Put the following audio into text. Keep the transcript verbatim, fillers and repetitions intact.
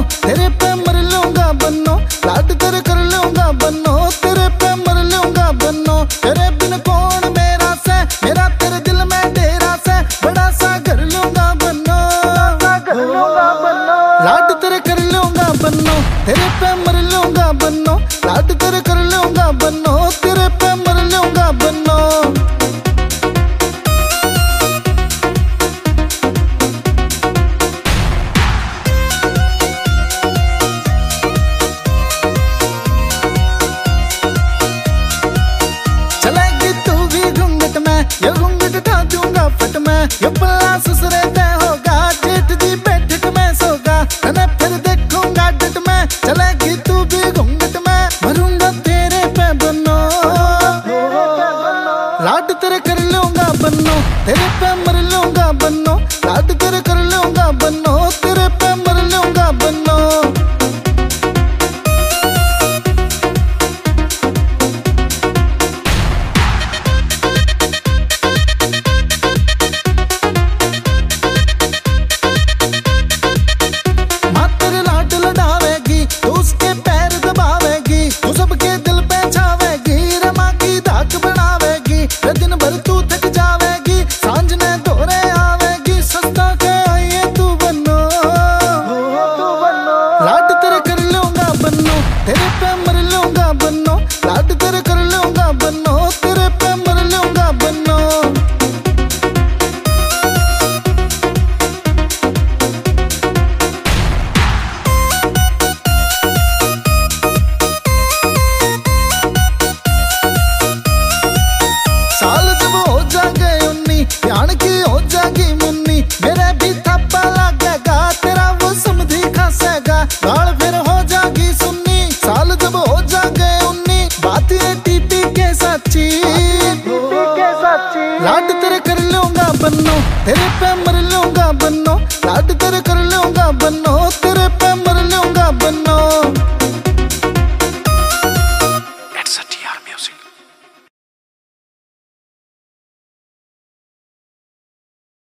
तेरे पे मर लूंगा बन्नो, लाड तेरे कर लूंगा बन्नो, तेरे पे मर लूंगा बन्नो। तेरे बिन कौन मेरा से, मेरा तेरे दिल में डेरा से, बड़ा सा कर लूंगा बन्नो, कर लूंगा बन्नो। लाड तेरे कर लूंगा बन्नो, तेरे पे मर लूंगा बन्नो, लाड तेरे कर लूंगा बन्नो, तेरे पे मर लूंगा बन्नो। चलेगी तू भी घूंघट में, ये घूंघट उठा दूंगा फट में, ये पल्ला ससुरे तय होगा, जेठ दी बैठक में सोगा, तने फिर देखूंगा डट में। चलेगी तू भी घूंघट में, मरूंगा तेरे पे बन्नो, लाड तेरे कर लूंगा बन्नो, तेरे पे मर लूंगा बन्नो, लाड तेरे कर लूंगा बन्नो, तेरे पे मर लूंगा बन्नो। दिन भर तू थक जावेगी, सांझ ने दौरे आवेगी, सस्ता के आइए तू बन्नो, लाड तेरे कर लूंगा बन्नो, तेरे पे मर लूंगा बन्नो, लाड तेरे कर लूंगा बन्नो, तेरे पे मर लूंगा बन्नो। साल जब हो जागे उन्नी, ध्यान की हो जागी मुन्नी, मेरे भी थप्पा लगेगा, तेरा वो समझी खासेगा, गाल फिर हो जागी सुन्नी। साल जब हो जागे उन्नी, बात ये टीपी के सच्ची, लाड तेरे कर लूंगा बन्नो, तेरे पे